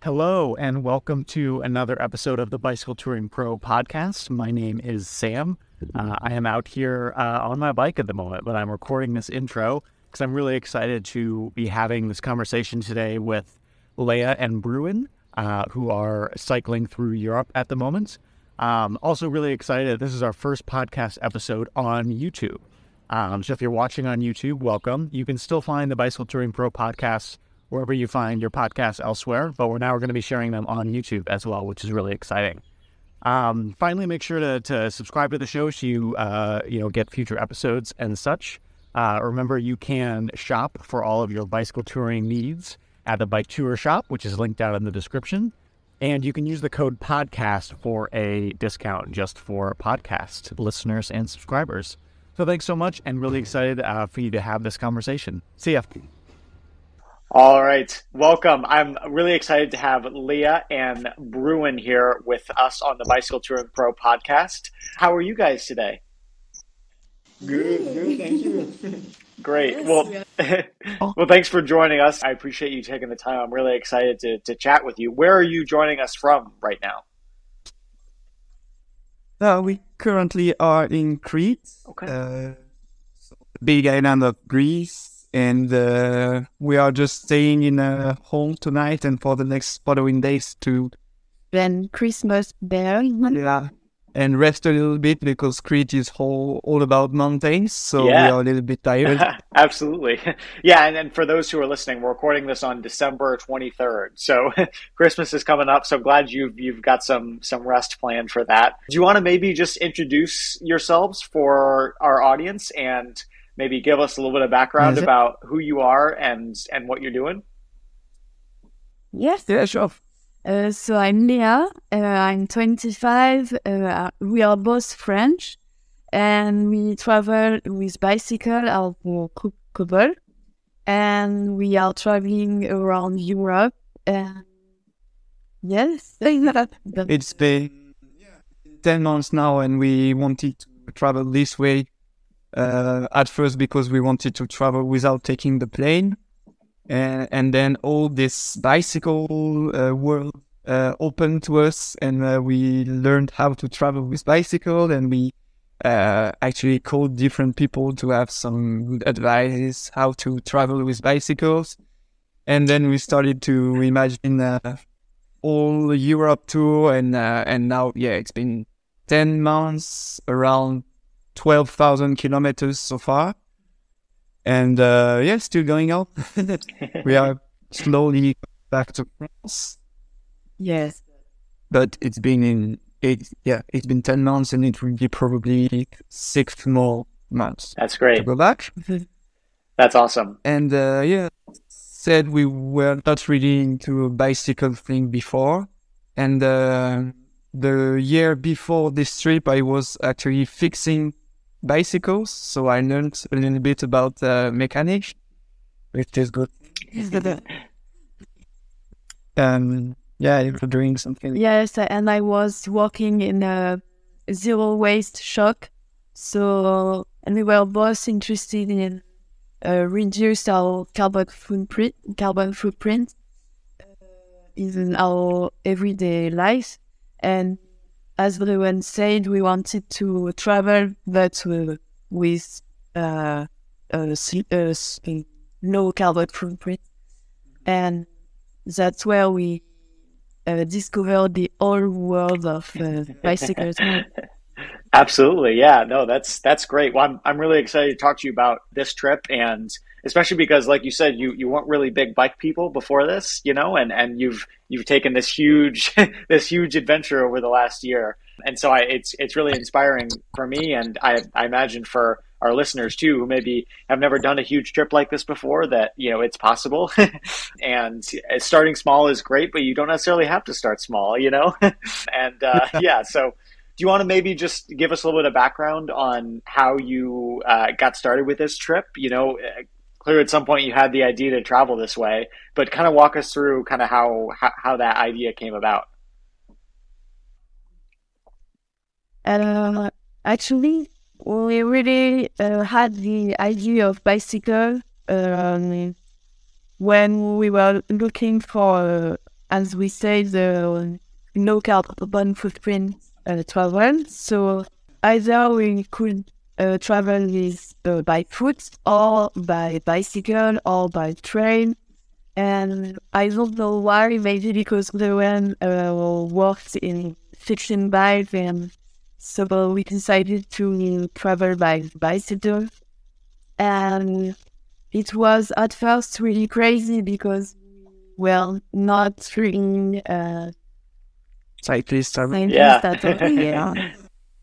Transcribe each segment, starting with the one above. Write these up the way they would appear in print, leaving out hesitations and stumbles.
Hello, and welcome to another episode of the Bicycle Touring Pro podcast. My name is Sam. I am out here on my bike at the moment, but I'm recording this intro because I'm really excited to be having this conversation today with Leah and Bruin, who are cycling through Europe at the moment. Also really excited. This is our first podcast episode on YouTube. So if you're watching on YouTube, welcome. You can still find the Bicycle Touring Pro podcast wherever you find your podcasts elsewhere, but we're going to be sharing them on YouTube as well, which is really exciting. Finally, make sure to subscribe to the show so you get future episodes and such. Remember, you can shop for all of your bicycle touring needs at the Bike Tour Shop, which is linked down in the description. And you can use the code podcast for a discount just for podcast listeners and subscribers. So thanks so much, and really excited for you to have this conversation. See ya. All right. Welcome. I'm really excited to have Leah and Bruin here with us on the Bicycle Touring Pro podcast. How are you guys today? Good, thank you. Great. Yes, Well, thanks for joining us. I appreciate you taking the time. I'm really excited to chat with you. Where are you joining us from right now? We currently are in Crete, Okay. big island of Greece, and we are just staying in a home tonight and for the next following days to then Christmas there. and rest a little bit because Crete is all about mountains, so Yeah. we are a little bit tired. Absolutely. Yeah, and for those who are listening, we're recording this on December 23rd. So Christmas is coming up, so glad you've got some rest planned for that. Do you want to maybe just introduce yourselves for our audience and maybe give us a little bit of background Yes. about who you are and what you're doing? Yes. Yeah, sure. So I'm Leah. I'm 25. We are both French, and we travel with bicycle our couple, and we are traveling around Europe. And yes, It's been 10 months now, and we wanted to travel this way at first because we wanted to travel without taking the plane. And then all this bicycle world opened to us, and we learned how to travel with bicycle, and we actually called different people to have some good advice how to travel with bicycles. And then we started to imagine all Europe tour, and now, it's been 10 months, around 12,000 kilometers so far. And still going out. We are slowly back to France, yes, but it's been 10 months, and it will be probably 6 more months That's to great. go back. That's awesome. And said we were not really into a bicycle thing before, and the year before this trip, I was actually fixing bicycles, so I learned a little bit about mechanics, which is good. You're doing something. yes. And I was working in a zero waste shop. So, and we were both interested in reduce our carbon footprint in our everyday life. And as everyone said, we wanted to travel, but with low carbon footprint. And that's where we discovered the whole world of bicycles. Absolutely. Yeah, no, that's great. Well, I'm really excited to talk to you about this trip, and especially because, like you said, you weren't really big bike people before this, and you've taken this huge this huge adventure over the last year. And so it's really inspiring for me, and I imagine for our listeners too, who maybe have never done a huge trip like this before, that it's possible. And starting small is great, but you don't necessarily have to start small, And so do you want to maybe just give us a little bit of background on how you got started with this trip? Clearly at some point you had the idea to travel this way, but kind of walk us through kind of how that idea came about. Actually, we really had the idea of bicycle when we were looking for as we say, the no carbon footprint travel. So either we could travel with by foot or by bicycle or by train. And I don't know why, maybe because the one worked in fixing bike, and so we decided to travel by bicycle. And it was at first really crazy because not really cyclists are at all. Yeah.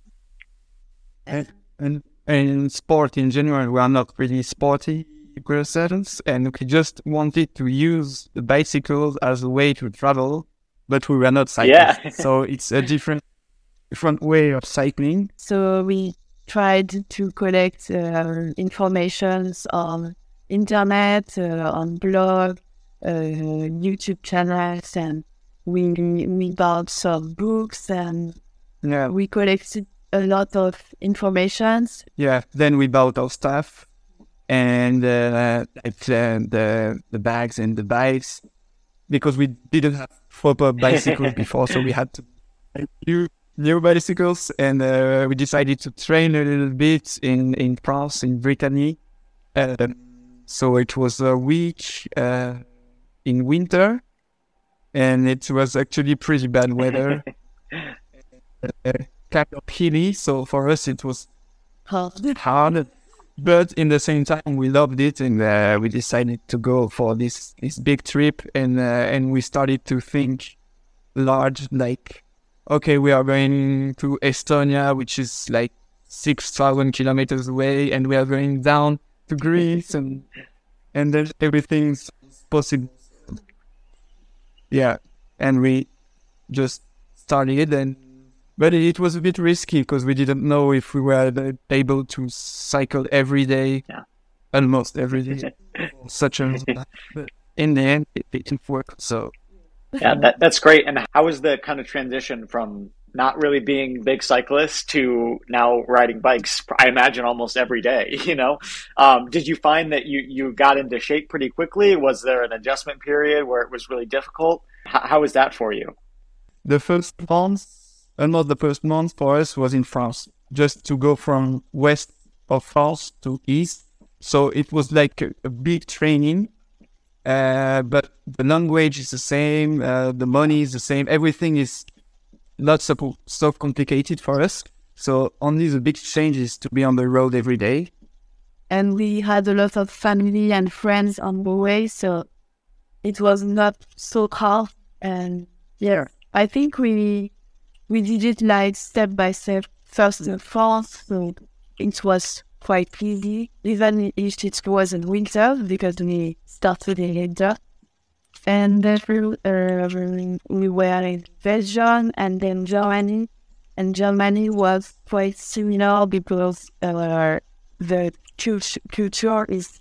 and in sport in general, we are not really sporty persons, and we just wanted to use the bicycles as a way to travel, but we were not cyclists. Yeah. So it's a different way of cycling. So we tried to collect informations on internet, on blog, YouTube channels, and we bought some books, and we collected a lot of informations. Yeah, then we bought our stuff and the bags and the bikes, because we didn't have proper bicycles before, so we had to new bicycles, and we decided to train a little bit in France, in Brittany. So it was a week in winter, and it was actually pretty bad weather. Kind of hilly, so for us it was hard, but in the same time we loved it, and we decided to go for this big trip, and we started to think large, like, okay, we are going to Estonia, which is like 6,000 kilometers away, and we are going down to Greece, and then everything's possible. Yeah, and we just started, but it was a bit risky because we didn't know if we were able to cycle every day, almost every day. But in the end, it didn't work. So yeah, that's great. And how was the kind of transition from not really being big cyclists to now riding bikes? I imagine almost every day. Did you find that you got into shape pretty quickly? Was there an adjustment period where it was really difficult? How was that for you? Almost the first month for us was in France, just to go from west of France to east. So it was like a big training, but the language is the same, the money is the same, everything is not so complicated for us. So only the big change is to be on the road every day. And we had a lot of family and friends on the way, so it was not so hard. And yeah, I think we did it like step by step, first in France, so it was quite easy, even if it was in winter, because we started in winter. And then we were in Belgium and then Germany. And Germany was quite similar because the culture is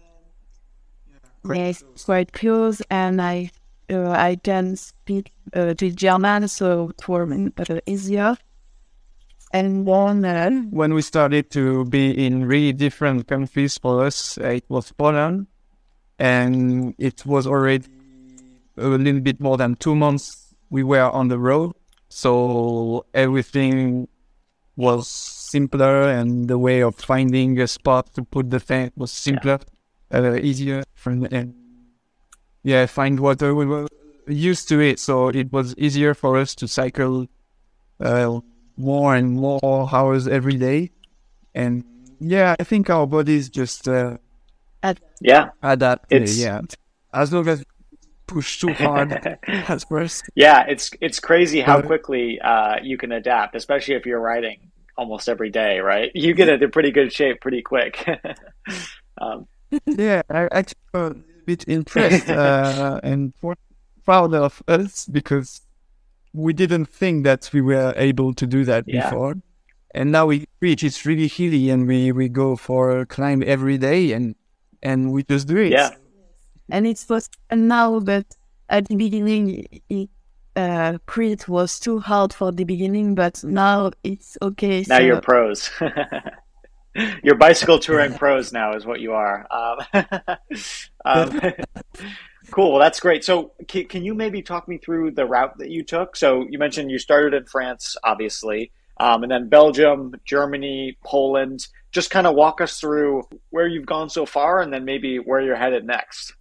quite close, and I can speak the German, so it was easier. And then when we started to be in really different countries for us, it was Poland, and it was already a little bit more than 2 months we were on the road, so everything was simpler, and the way of finding a spot to put the tent was simpler, easier, and find water. We were used to it, so it was easier for us to cycle more and more hours every day. And I think our bodies just adapt. As long as push too hard at first. Yeah, it's crazy how quickly you can adapt, especially if you're riding almost every day, right? You get into pretty good shape pretty quick. I actually a bit impressed and proud of us, because we didn't think that we were able to do that before. And now we reach, it's really hilly, and we go for a climb every day, and we just do it. Yeah. And it's now, but at the beginning, Crete was too hard for the beginning, but now it's okay. Now you're pros. You're bicycle touring pros now is what you are. Cool. Well, that's great. So, can you maybe talk me through the route that you took? So, you mentioned you started in France, obviously, and then Belgium, Germany, Poland. Just kind of walk us through where you've gone so far, and then maybe where you're headed next.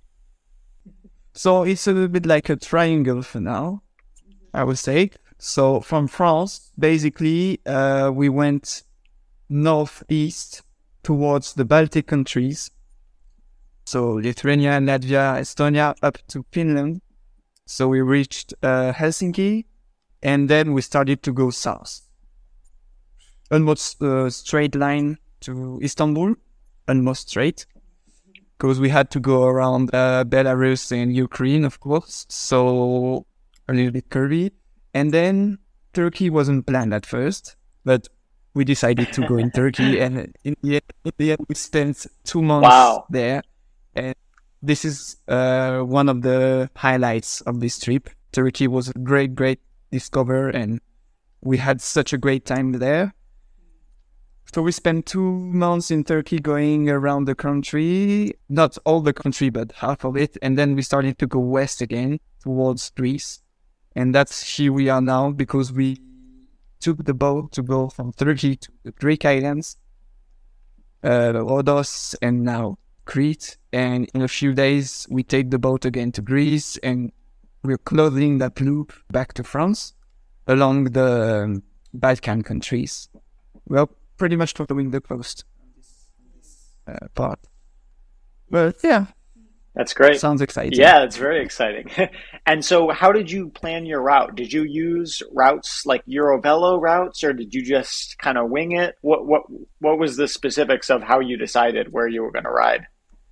So it's a little bit like a triangle for now, I would say. So from France, basically, we went northeast towards the Baltic countries. So Lithuania, Latvia, Estonia, up to Finland. So we reached Helsinki, and then we started to go south. Almost a straight line to Istanbul, almost straight, because we had to go around Belarus and Ukraine, of course. So a little bit curvy. And then Turkey wasn't planned at first, but we decided to go in Turkey. And in the end we spent 2 months Wow. there. And this is one of the highlights of this trip. Turkey was a great, great discover, and we had such a great time there. So we spent 2 months in Turkey going around the country, not all the country, but half of it. And then we started to go west again towards Greece. And that's here we are now, because we took the boat to go from Turkey to the Greek islands, Rhodos, and now Crete. And in a few days, we take the boat again to Greece, and we're closing that loop back to France along the Balkan countries. Well, pretty much following the coast part. But yeah, That's great. sounds exciting. Yeah, it's very exciting. And so, how did you plan your route? Did you use routes like Eurovelo routes, or did you just kind of wing it? What was the specifics of how you decided where you were going to ride?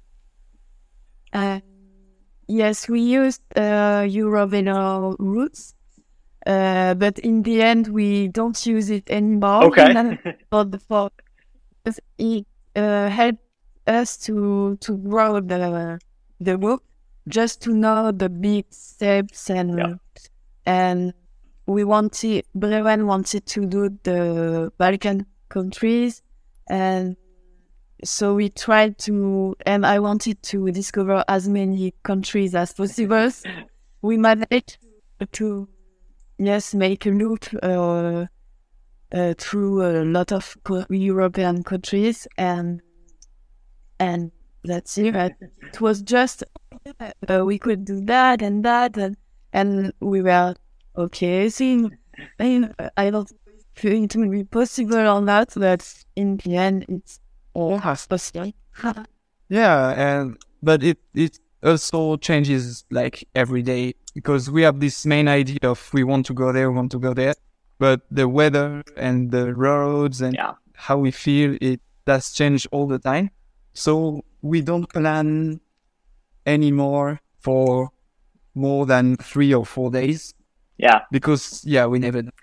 Yes, we used Eurovelo routes, but in the end, we don't use it anymore. Okay. For it helped us to grow the book, just to know the big steps, and Brewen wanted to do the Balkan countries, and so we tried to, and I wanted to discover as many countries as possible. We managed to, yes, make a loop through a lot of European countries, and that's it. It was just we could do that, and we were okay. So, I don't think it will be possible or not, but in the end, it's all possible. Yeah, but it also changes like every day, because we have this main idea of we want to go there, but the weather and the roads and how we feel, it does change all the time. So we don't plan anymore for more than 3 or 4 days. Yeah. Because we never know.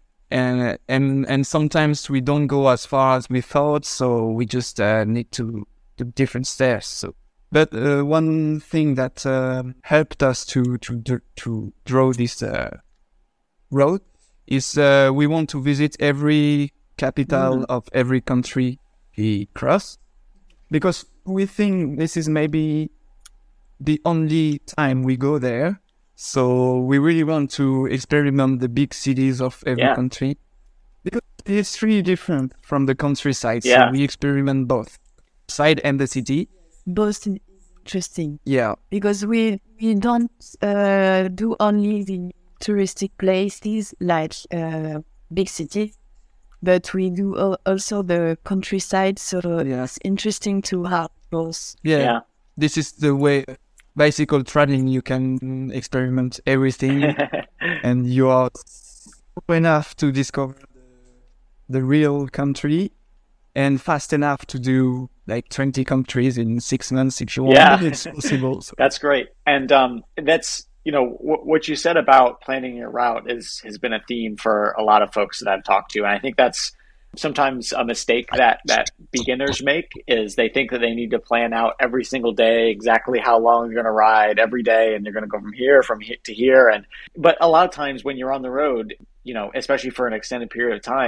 And sometimes we don't go as far as we thought, so we just need to do different steps. So, but one thing that helped us to draw this road is we want to visit every capital of every country we cross, because we think this is maybe the only time we go there. So we really want to experiment the big cities of every country, because it's really different from the countryside. So we experiment both side and the city. Both interesting. Yeah, because we don't do only the touristic places like big cities, but we do also the countryside. So it's interesting to have both. Yeah. This is the way. Bicycle traveling, you can experiment everything, and you are enough to discover the real country, and fast enough to do like 20 countries in 6 months if you want. Yeah. It's possible. So. That's great. And that's, what you said about planning your route has been a theme for a lot of folks that I've talked to. And I think that's sometimes a mistake that beginners make, is they think that they need to plan out every single day exactly how long you're going to ride every day, and you're going to go from here to here. But a lot of times when you're on the road, especially for an extended period of time,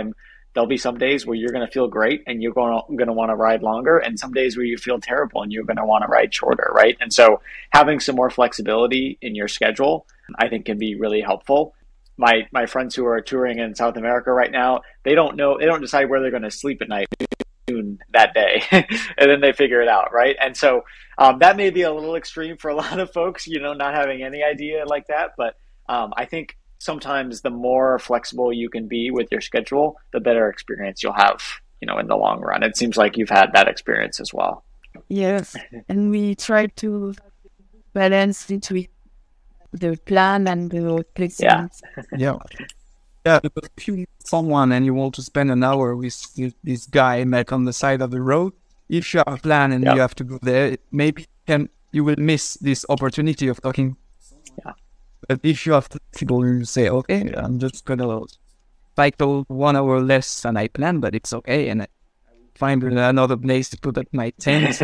there'll be some days where you're going to feel great and you're going to want to ride longer, and some days where you feel terrible and you're going to want to ride shorter, right? And so having some more flexibility in your schedule, I think, can be really helpful. My friends who are touring in South America right now, they don't decide where they're going to sleep at night that day, and then they figure it out, right? And so that may be a little extreme for a lot of folks, not having any idea like that. But I think sometimes the more flexible you can be with your schedule, the better experience you'll have, in the long run. It seems like you've had that experience as well. Yes, and we try to balance between the plan and the flexibility. Yeah. Because if you meet someone and you want to spend an hour with this guy met on the side of the road, if you have a plan and you have to go there, maybe you will miss this opportunity of talking. Yeah. But if you have people who say, okay, I'm just gonna cycle 1 hour less than I planned, but it's okay, and I find another place to put up my tent.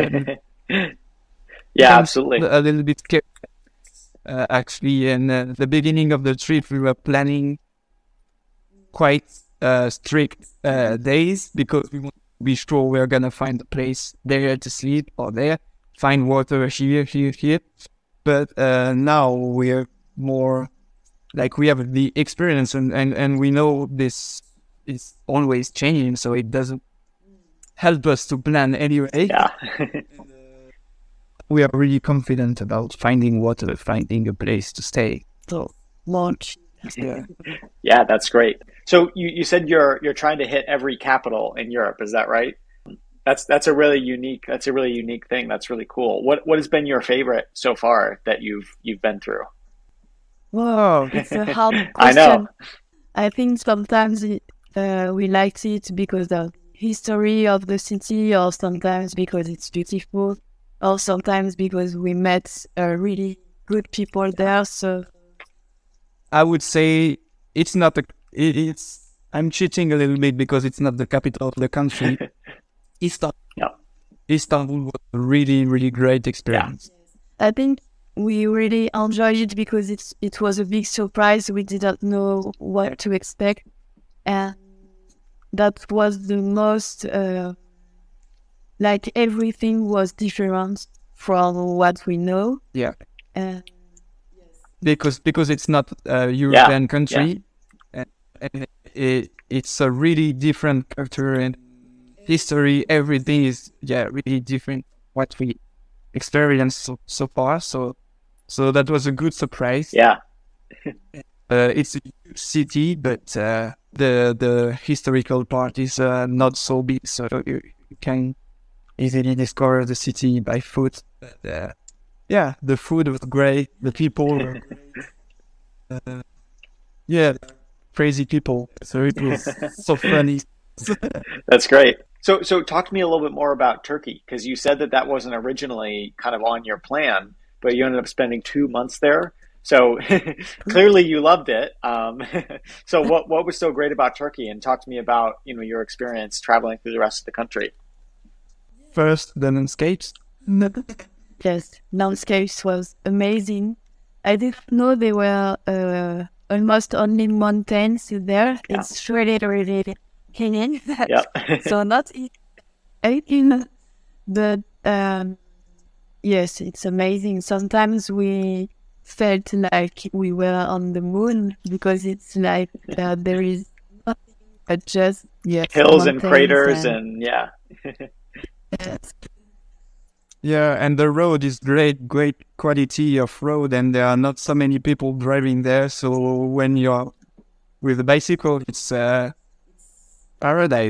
Yeah, absolutely. A little bit scared. Actually, in the beginning of the trip, we were planning quite strict days because we want to be sure we're gonna find a place there to sleep or there, find water here. But now we're more like we have the experience and we know this is always changing, so it doesn't help us to plan anyway. Yeah. We are really confident about finding water, finding a place to stay. So launch. Yeah, that's great. So you said you're trying to hit every capital in Europe, is that right? That's a really unique thing. That's really cool. What has been your favorite so far that you've been through? Whoa, it's a hard question. I know. I think sometimes we like it because of history of the city, or sometimes because it's beautiful, or sometimes because we met really good people there. So I would say it's not I'm cheating a little bit because it's not the capital of the country. Istanbul was a really, really great experience. I think we really enjoyed it because it was a big surprise. We didn't know what to expect, and that was the most like everything was different from what we know. Yeah. Because it's not a European country, and it's a really different culture and history. Everything is really different what we experienced so far. So that was a good surprise. Yeah. It's a huge city, but the historical part is not so big, so you can easily discover the city by foot. But, the food was great. The people were crazy people. So it was so funny. That's great. So talk to me a little bit more about Turkey, because you said that wasn't originally kind of on your plan, but you ended up spending 2 months there. So clearly you loved it. So what was so great about Turkey? And talk to me about your experience traveling through the rest of the country. First, the landscapes. Yes, landscapes was amazing. I didn't know there were almost only mountains there. Yeah. It's really, really hanging. Yep. So not easy. But yes, it's amazing. Sometimes we felt like we were on the moon because it's like there is nothing but just hills and craters and yes. Yeah, and the road is great quality of road, and there are not so many people driving there. So when you're with a bicycle, it's paradise.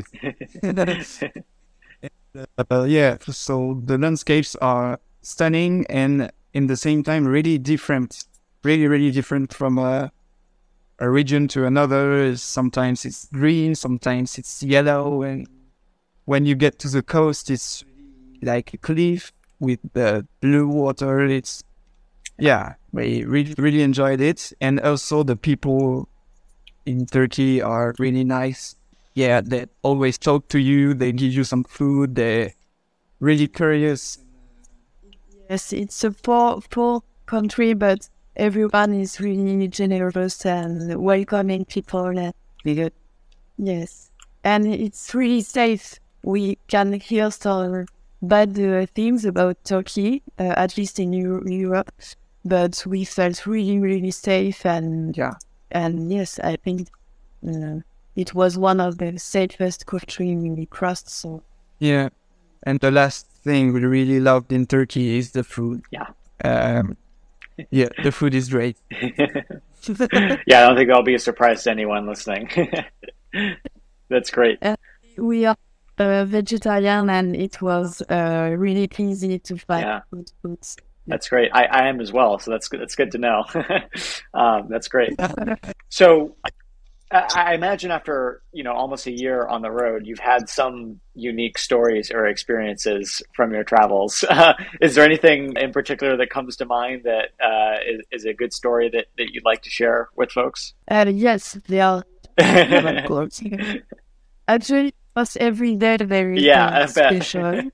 So the landscapes are stunning and in the same time really different, really different from a region to another. Sometimes it's green, sometimes it's yellow, and when you get to the coast, it's like a cliff with the blue water. It's we really enjoyed it. And also the people in Turkey are really nice. Yeah, they always talk to you, they give you some food, they're really curious. Yes, it's a poor country, but everyone is really generous and welcoming people. Yes. and it's really safe. We can hear some bad things about Turkey, at least in Europe, but we felt really, really safe. And yes, I think it was one of the safest countries we crossed. So Yeah. And the last thing we really loved in Turkey is the food. Yeah. Yeah, the food is great. Yeah, I don't think that'll be a surprise to anyone listening. That's great. We are vegetarian, and it was really easy to find good foods. That's great. I am as well, so that's good. That's good to know. That's great. So I imagine after almost a year on the road, you've had some unique stories or experiences from your travels. Is there anything in particular that comes to mind that is a good story that you'd like to share with folks? Yes, they are. Of course. Actually, almost every day very special.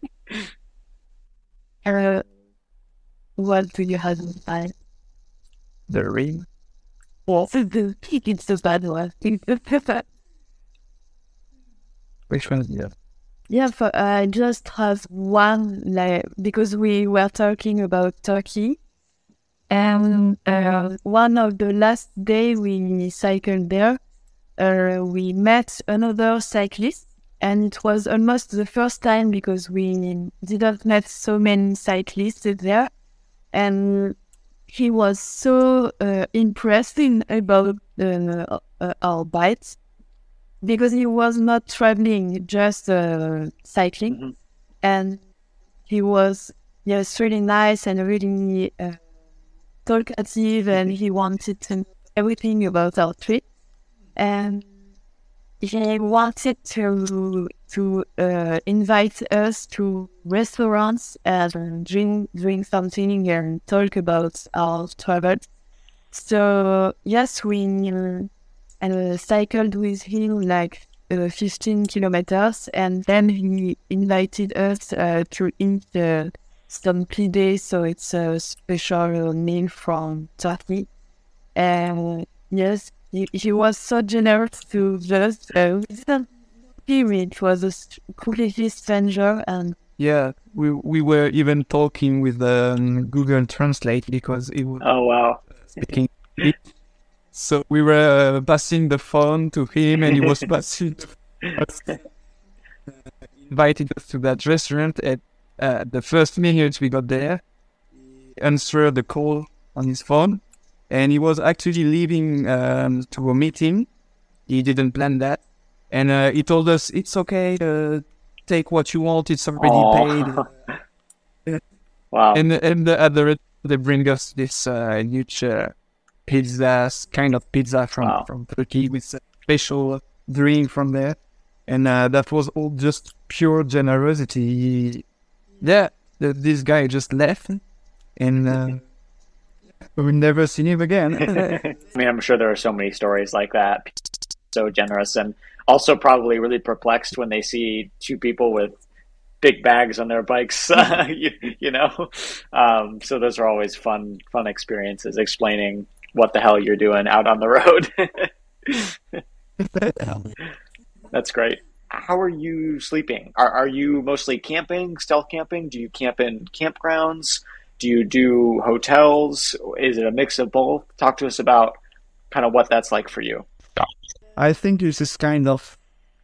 What do you have in mind? The ring. Well, it's the bad one. Which one? Yeah. Yeah, I just have one, because we were talking about Turkey, and one of the last day we cycled there, we met another cyclist, and it was almost the first time because we didn't met so many cyclists there, and he was so impressed about our bikes, because he was not traveling, just cycling. Mm-hmm. And he was really nice and really talkative, and he wanted to know everything about our trip. And he wanted to invite us to restaurants and drink something and talk about our travel. So yes, we cycled with him 15 kilometers, and then he invited us to eat some pide. So it's a special meal from Turkey. And yes, he was so generous to just we didn't hear it. It was a completely stranger, and we were even talking with Google Translate because it was speaking. So we were passing the phone to him, and he was passing invited us to that restaurant. At the first minute we got there, he answered the call on his phone. And he was actually leaving to a meeting. He didn't plan that. And he told us, it's okay, take what you want, it's already paid. Wow. And at the they bring us this huge pizza, kind of pizza from Turkey with a special drink from there. And that was all just pure generosity. This guy just left. And... we've never seen him again. I mean, I'm sure there are so many stories like that. So generous, and also probably really perplexed when they see two people with big bags on their bikes. So those are always fun experiences, explaining what the hell you're doing out on the road. That's great. How are you sleeping? Are you mostly camping, stealth camping? Do you camp in campgrounds? Do you do hotels? Is it a mix of both? Talk to us about kind of what that's like for you. I think this is kind of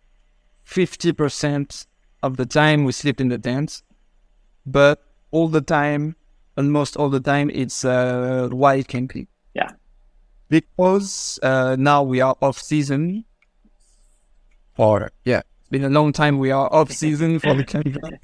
50% of the time we sleep in the tents, but almost all the time, it's wild camping. Yeah. Because now we are off season. It's been a long time we are off season for the campground.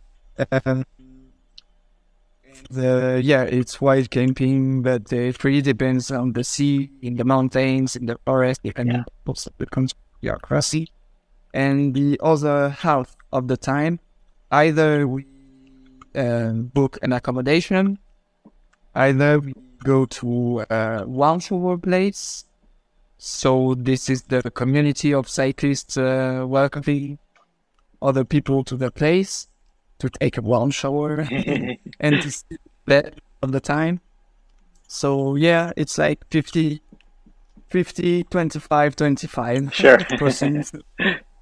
It's wild camping, but it really depends on the sea, in the mountains, in the forest, depending also the country we are crossing. And the other half of the time, either we book an accommodation, either we go to a one shower place. So this is the community of cyclists welcoming other people to the place to take a warm shower and to sleep bed all the time. So it's like 50, 25, 25. Sure. %.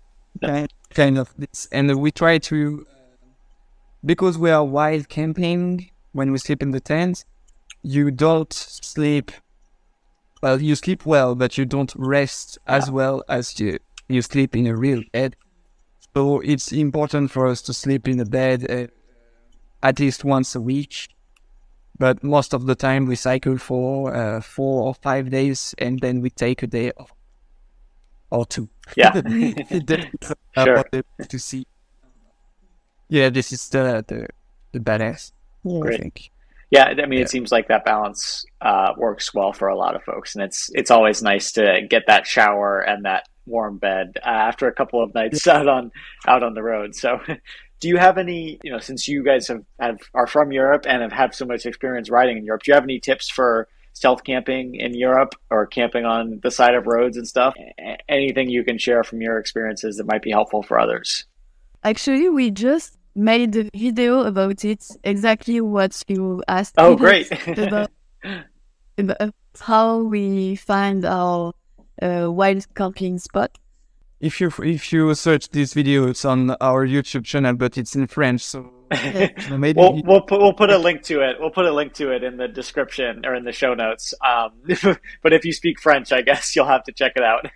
kind of this. And we try to, because we are wild camping, when we sleep in the tent, you don't sleep, well, you sleep well, but you don't rest as well as you sleep in a real bed. So it's important for us to sleep in a bed at least once a week. But most of the time we cycle for 4 or 5 days, and then we take a day off or two. Yeah. Sure. To see. Yeah, this is the badass. Great. I think. Yeah, I mean, it seems like that balance works well for a lot of folks, and it's always nice to get that shower and that warm bed after a couple of nights out on the road. So, do you have any, since you guys are from Europe and have had so much experience riding in Europe, do you have any tips for stealth camping in Europe or camping on the side of roads and stuff? Anything you can share from your experiences that might be helpful for others? Actually, we just made a video about it, exactly what you asked. Oh, great. about how we find our wild camping spot. If you search this video, it's on our YouTube channel, but it's in French, so maybe we'll put a link to it. We'll put a link to it in the description or in the show notes. But if you speak French, I guess you'll have to check it out.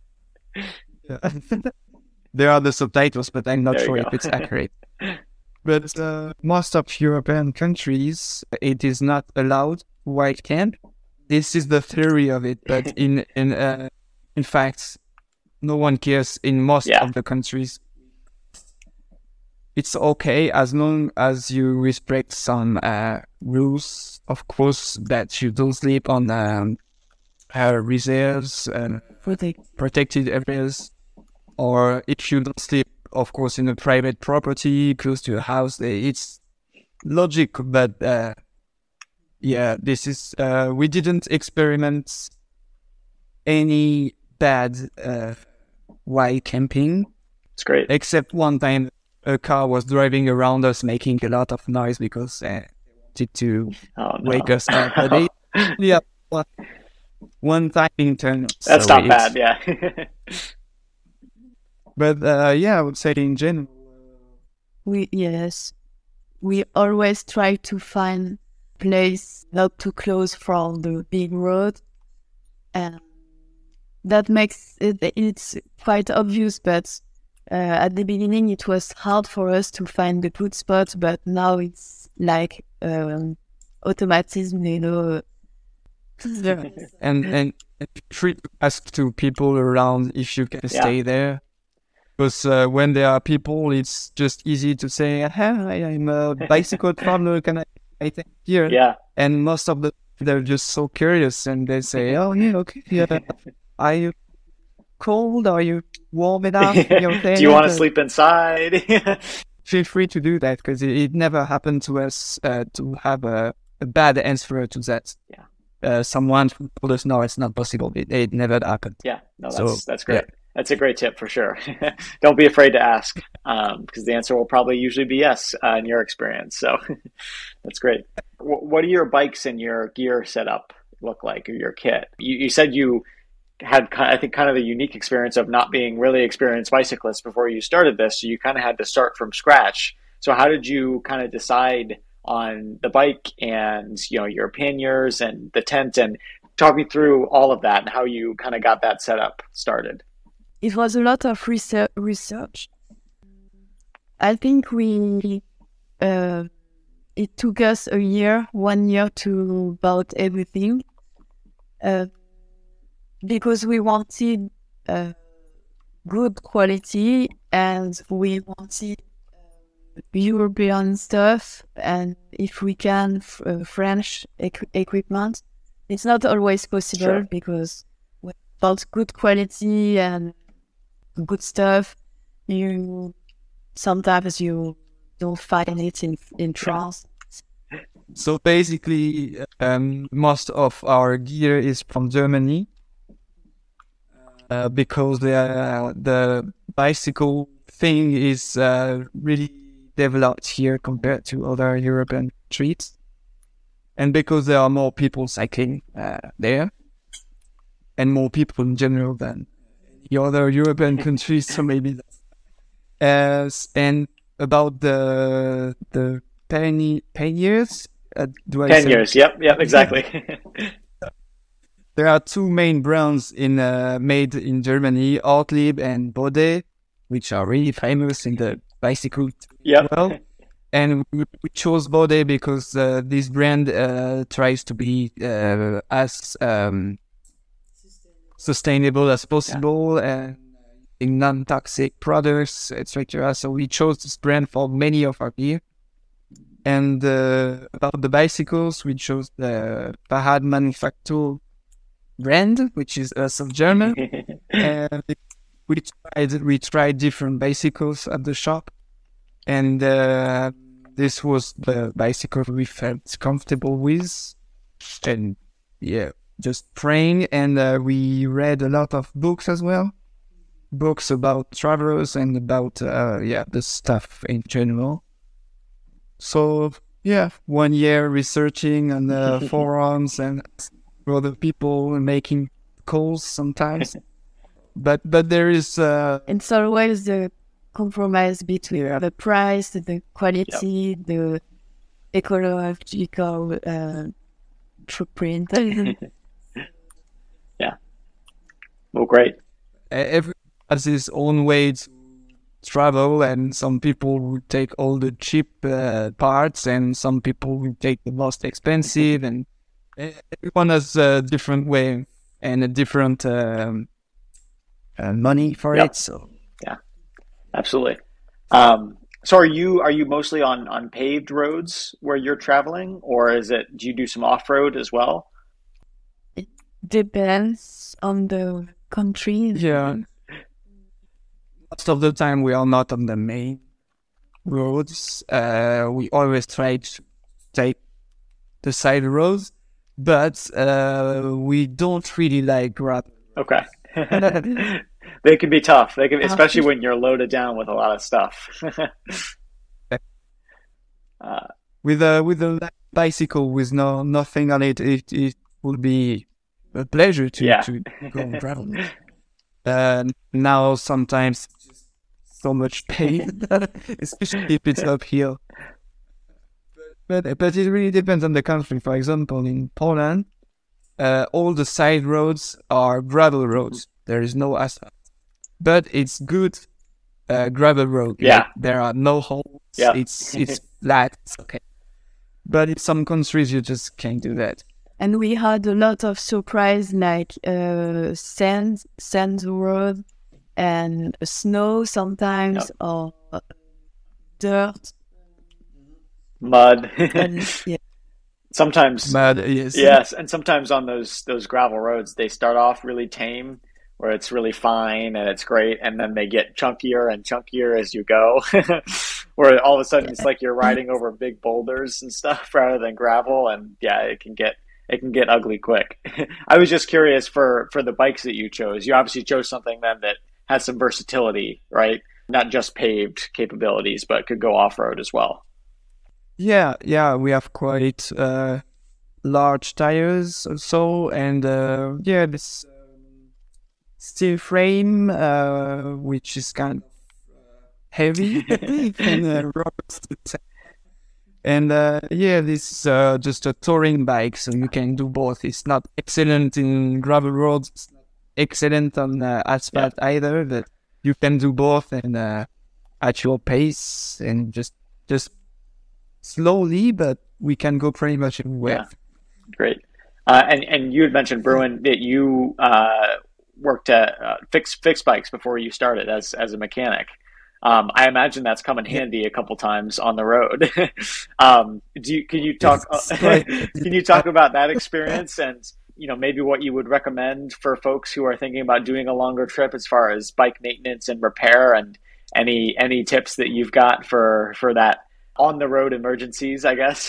There are the subtitles, but I'm not sure if it's accurate. But most of European countries, it is not allowed wild camp. This is the theory of it, but in fact, no one cares in most of the countries. It's okay as long as you respect some rules, of course, that you don't sleep on reserves and protected areas, or if you don't sleep, of course, in a private property close to a house. It's logic, but this is we didn't experiment any bad while camping. It's great. Except one time a car was driving around us making a lot of noise because they wanted to wake us up. But one time in turn. That's not bad, yeah. But I would say in general. We always try to find place not too close from the big road, and that makes it's quite obvious, but at the beginning it was hard for us to find the good spot, but now it's like automatism, and free to ask to people around if you can stay there, because when there are people, it's just easy to say, I'm a bicycle traveler, can I take here? Yeah. And most of they're just so curious, and they say, okay, are you cold? Are you warm enough? Do you want to sleep inside? Feel free to do that, because it never happened to us to have a bad answer to that. Yeah. Someone told us, no, it's not possible. It never happened. Yeah, no, that's great. Yeah. That's a great tip for sure. Don't be afraid to ask, because the answer will probably usually be yes in your experience. So that's great. What do your bikes and your gear setup look like, or your kit? You said you had, I think, kind of a unique experience of not being really experienced bicyclists before you started this. So you kind of had to start from scratch. So how did you kind of decide on the bike and, your panniers and the tent, and talk me through all of that and how you kind of got that setup started? It was a lot of research. I think it took us 1 year to build everything, because we wanted good quality, and we wanted European stuff, and if we can, French equipment. It's not always possible, because without good quality and good stuff, sometimes you don't find it in France. So basically, most of our gear is from Germany, because the bicycle thing is really developed here compared to other European streets, and because there are more people cycling there, and more people in general than the other European countries. So maybe And about the panniers, do I 10 say? years. Yep, exactly. There are two main brands made in Germany, Ortlieb and Bode, which are really famous in the bicycle Yep. world. And we chose Bode because this brand tries to be as sustainable as possible and in non-toxic products, etc. So we chose this brand for many of our gear. And about the bicycles, we chose the Parad Manufaktur brand, which is some German. And we tried different bicycles at the shop, and this was the bicycle we felt comfortable with, and just praying. And we read a lot of books as well, books about travelers and about the stuff in general. So 1 year researching on the forums and other people making calls sometimes. But there is it's always the compromise between the price, the quality, the ecological footprint. Well, great. Everyone has his own way to travel, and some people would take all the cheap parts, and some people would take the most expensive, and everyone has a different way and a different money for it. So Absolutely. So are you mostly on paved roads where you're traveling, or do you do some off-road as well? It depends on the country. Yeah. Most of the time we are not on the main roads. We always try to take the side roads, but we don't really like gravel. Okay. They can be tough. They can, especially when you're loaded down with a lot of stuff. With a bicycle with nothing on it, it would be a pleasure to go and travel. Now sometimes just so much pain, especially if it's uphill. But it really depends on the country. For example, in Poland, all the side roads are gravel roads. There is no asphalt, but it's good gravel road. Yeah, like, there are no holes. Yeah. It's flat. It's okay. But in some countries, you just can't do that. And we had a lot of surprise, like sand road and snow sometimes, or dirt. mud. And, Sometimes But yes. yes, and sometimes on those gravel roads, they start off really tame, where it's really fine and it's great, and then they get chunkier and chunkier as you go, where all of a sudden it's like you're riding over big boulders and stuff rather than gravel, and it can get ugly quick. I was just curious for the bikes that you chose. You obviously chose something then that has some versatility, right? Not just paved capabilities, but could go off road as well. Yeah, we have quite large tires also, and this steel frame, which is kind of heavy and robust. And this is just a touring bike, so you can do both. It's not excellent in gravel roads, it's not excellent on asphalt either, but you can do both and at your pace and just slowly, but we can go pretty much everywhere. Yeah, great. And you had mentioned, Bruin, that you worked at fix bikes before you started as a mechanic. I imagine that's come in handy a couple times on the road. Can you talk about that experience, and maybe what you would recommend for folks who are thinking about doing a longer trip as far as bike maintenance and repair, and any tips that you've got for that on the road emergencies, I guess?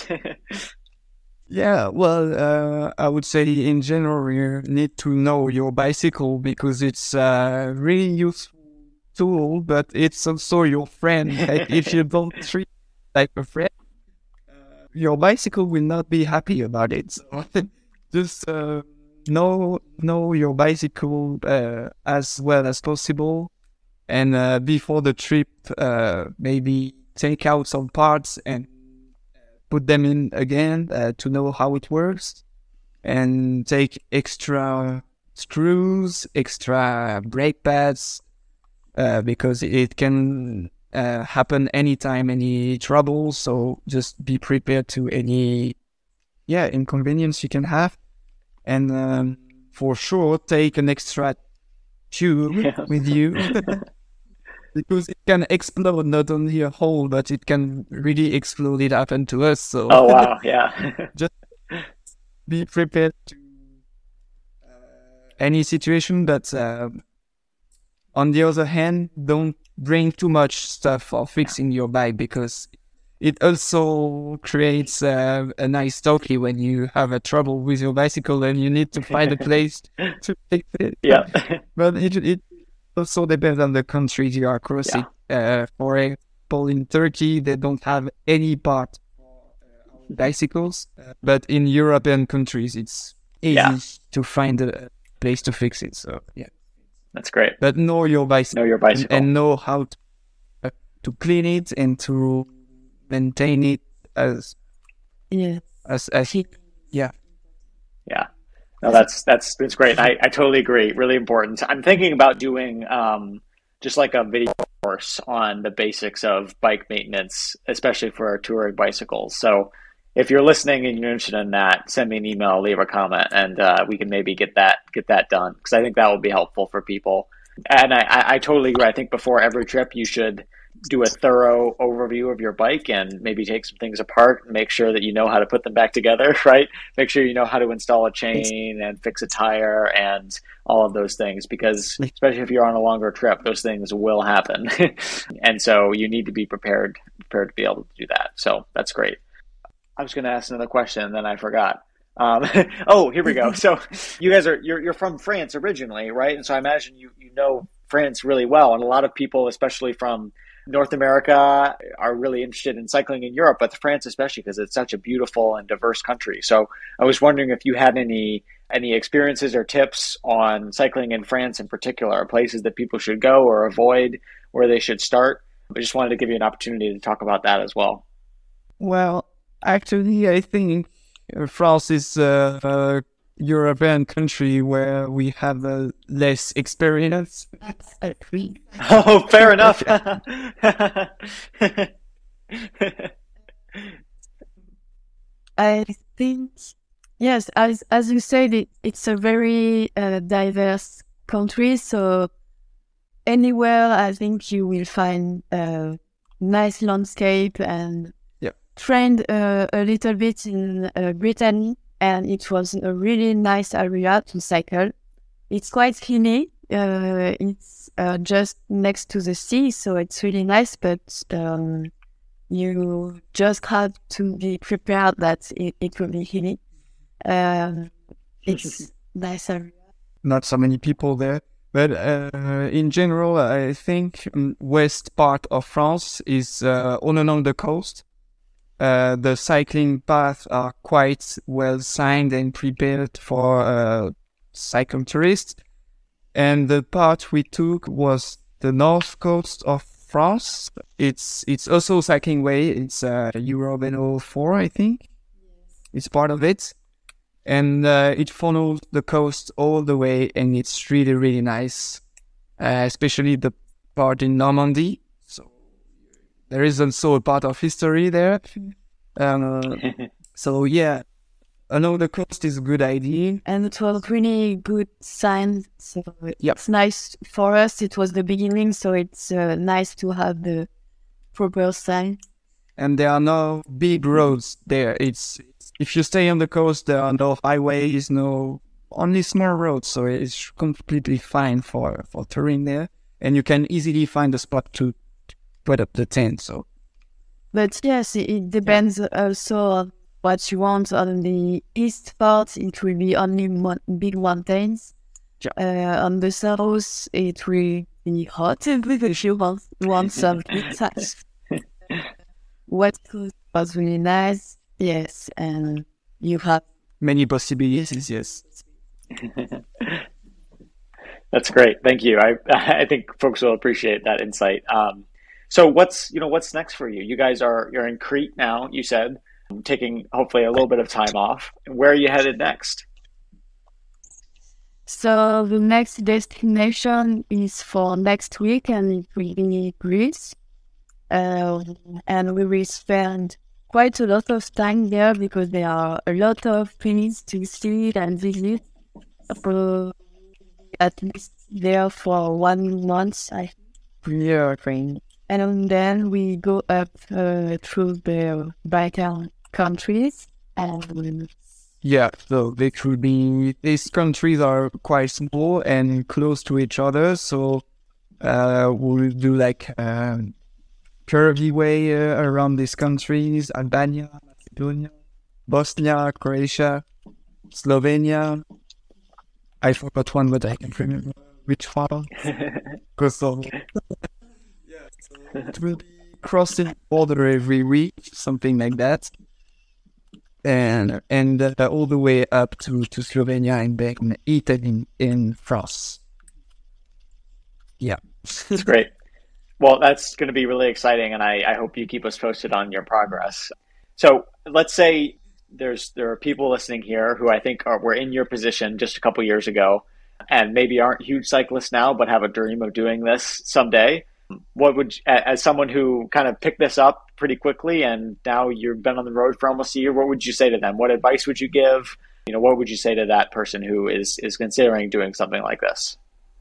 Yeah, well, I would say in general you need to know your bicycle, because it's a really useful tool, but it's also your friend. Like, if you don't treat it like a friend, your bicycle will not be happy about it. So just know your bicycle as well as possible, And before the trip, maybe take out some parts and put them in again to know how it works, and take extra screws, extra brake pads, because it can happen anytime, any trouble. So just be prepared to any inconvenience you can have. And for sure, take an extra tube with you. Because it can explode, not only a hole, but it can really explode. It happened to us. So Oh, wow. Yeah. just be prepared to any situation. But on the other hand, don't bring too much stuff for fixing your bike, because it also creates a nice story when you have a trouble with your bicycle and you need to find a place to fix it. Yeah. But it also depends on the country you are crossing. For example, in Turkey, they don't have any part for bicycles. But in European countries, it's easy to find a place to fix it. So, yeah. That's great. But know your bicycle. Know your bicycle. And know how to clean it and to maintain it as Yeah. Yeah. Yeah. No, that's great. I totally agree. Really important. I'm thinking about doing just like a video course on the basics of bike maintenance, especially for touring bicycles. So if you're listening and you're interested in that, send me an email, leave a comment, and we can maybe get that done, because I think that will be helpful for people. And I totally agree. I think before every trip, you should do a thorough overview of your bike and maybe take some things apart and make sure that you know how to put them back together, right? Make sure you know how to install a chain and fix a tire and all of those things, because especially if you're on a longer trip, those things will happen. And so you need to be prepared to be able to do that. So that's great. I was going to ask another question and then I forgot. Oh, here we go. So you guys you're from France originally, right? And so I imagine you know France really well. And a lot of people, especially from North America, are really interested in cycling in Europe, but France especially, because it's such a beautiful and diverse country. So I was wondering if you had any experiences or tips on cycling in France in particular, places that people should go or avoid, where they should start. I just wanted to give you an opportunity to talk about that as well. Well, actually, I think France is a European country where we have less experience. That's agree. Oh, fair enough. I think, yes, as you said, it's a very diverse country. So anywhere, I think you will find a nice landscape. And trained a little bit in Brittany, and it was a really nice area to cycle. It's quite hilly. It's just next to the sea, so it's really nice, but you just have to be prepared that it will be hilly. It's nice area. Not so many people there. But in general, I think west part of France is all along the coast. The cycling paths are quite well signed and prepared for cyclotourists. And the part we took was the north coast of France. It's also a cycling way. It's Euro 4, I think. It's part of it. And it follows the coast all the way, and it's really, really nice. Especially the part in Normandy. There is also a part of history there. So yeah, along the coast is a good idea. And it was really good sign. So it's nice for us. It was the beginning, so it's nice to have the proper sign. And there are no big roads there. It's if you stay on the coast, there are no highways, only small roads. So it's completely fine for touring there. And you can easily find a spot to put up the tent. So, but yes, it depends also on what you want. On the east part, it will be only big mountains. On the south, it will be hot if you want some pizza. What was really nice, yes, and you have many possibilities, yes. That's great. Thank you. I think folks will appreciate that insight. So what's next for you? You guys you're in Crete now, you said, taking hopefully a little bit of time off. Where are you headed next? So the next destination is for next week, and it will be Greece. And we will spend quite a lot of time there because there are a lot of things to see and visit. So at least there for 1 month, I think. And then we go up through the Balkan countries. And Yeah, so these countries are quite small and close to each other. So we'll do like curvy way around these countries: Albania, Macedonia, Bosnia, Croatia, Slovenia. I forgot one, but I can't remember which one. Kosovo. It will be crossing border every week, something like that, and all the way up to Slovenia and back in Italy in France. Yeah, That's great. Well, that's going to be really exciting, and I hope you keep us posted on your progress. So let's say there are people listening here who I think were in your position just a couple years ago, and maybe aren't huge cyclists now, but have a dream of doing this someday. What would, as someone who kind of picked this up pretty quickly, and now you've been on the road for almost a year, what would you say to them? What advice would you give? What would you say to that person who is considering doing something like this?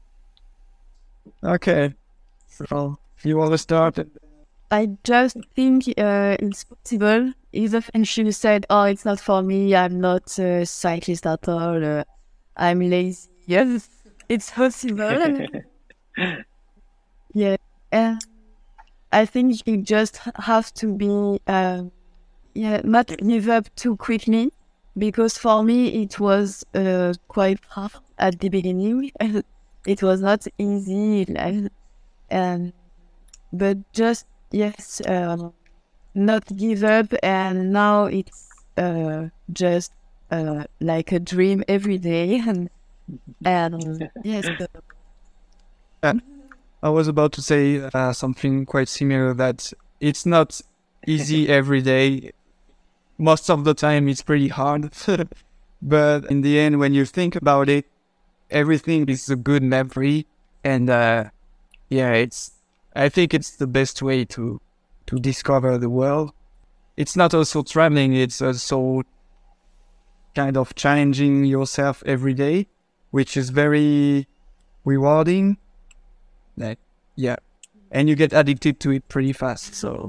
okay. So you want to start? I just think it's possible. Even if you said, "Oh, it's not for me. I'm not a cyclist at all. I'm lazy." Yes, it's possible. Yeah, and I think you just have to be, not give up too quickly, because for me it was quite hard at the beginning. It was not easy, but just yes, not give up, and now it's just like a dream every day, and yes. I was about to say something quite similar, that it's not easy every day. Most of the time it's pretty hard. But in the end, when you think about it, everything is a good memory. And I think it's the best way to discover the world. It's not also traveling, it's also kind of challenging yourself every day, which is very rewarding. And you get addicted to it pretty fast. So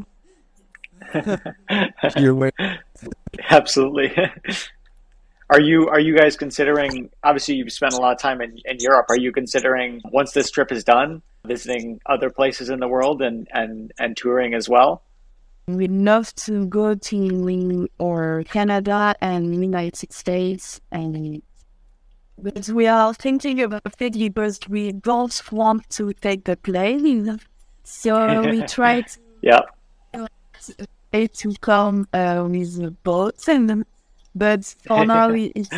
Absolutely. Are you guys considering? Obviously, you've spent a lot of time in Europe. Are you considering, once this trip is done, visiting other places in the world and touring as well? We'd love to go to or Canada and United States, but we are thinking about it because we don't want to take the plane. So we try to come with boats, but for now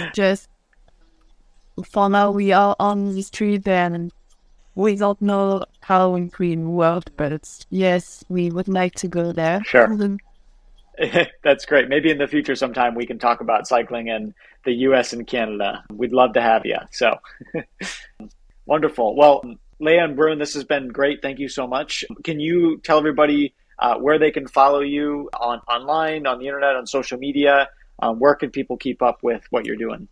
we are on the street and we don't know how it will work. But yes, we would like to go there. Sure. That's great. Maybe in the future sometime we can talk about cycling in the US and Canada. We'd love to have you. So wonderful. Well, Leah and Brune, this has been great. Thank you so much. Can you tell everybody where they can follow you online, on the internet, on social media? Where can people keep up with what you're doing?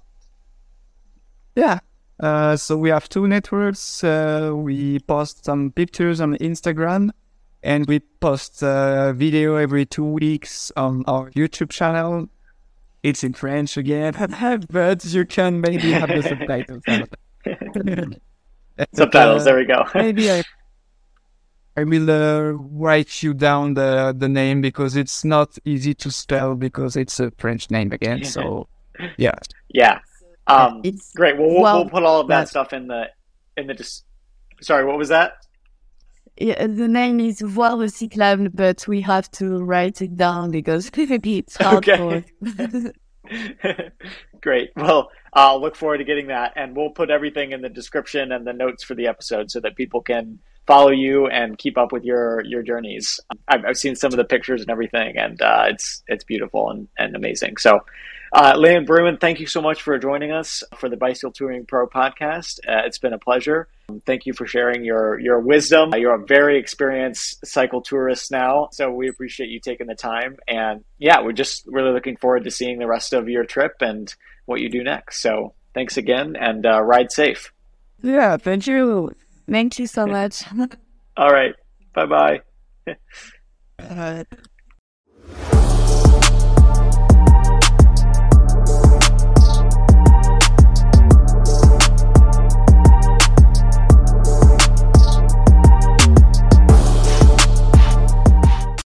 Yeah. So we have two networks. We post some pictures on Instagram, and we post video every 2 weeks on our YouTube channel. It's in French again, but you can maybe have the subtitles. Subtitles, there we go. Maybe I will write you down the name, because it's not easy to spell, because it's a French name again. So yeah. Yeah. Great. Well, we'll put all of that stuff in the sorry, what was that? Yeah, the name is Voir le Cyclable, but we have to write it down because it's hard. Okay. Great. Well, I'll look forward to getting that, and we'll put everything in the description and the notes for the episode so that people can follow you and keep up with your journeys. I've seen some of the pictures and everything, and it's beautiful and amazing. So, Leon Bruin, thank you so much for joining us for the Bicycle Touring Pro podcast. It's been a pleasure. Thank you for sharing your wisdom. You're a very experienced cycle tourist now, so we appreciate you taking the time. And yeah, we're just really looking forward to seeing the rest of your trip and what you do next. So thanks again, and ride safe. Yeah, thank you. Thank you so much. All right. Bye-bye.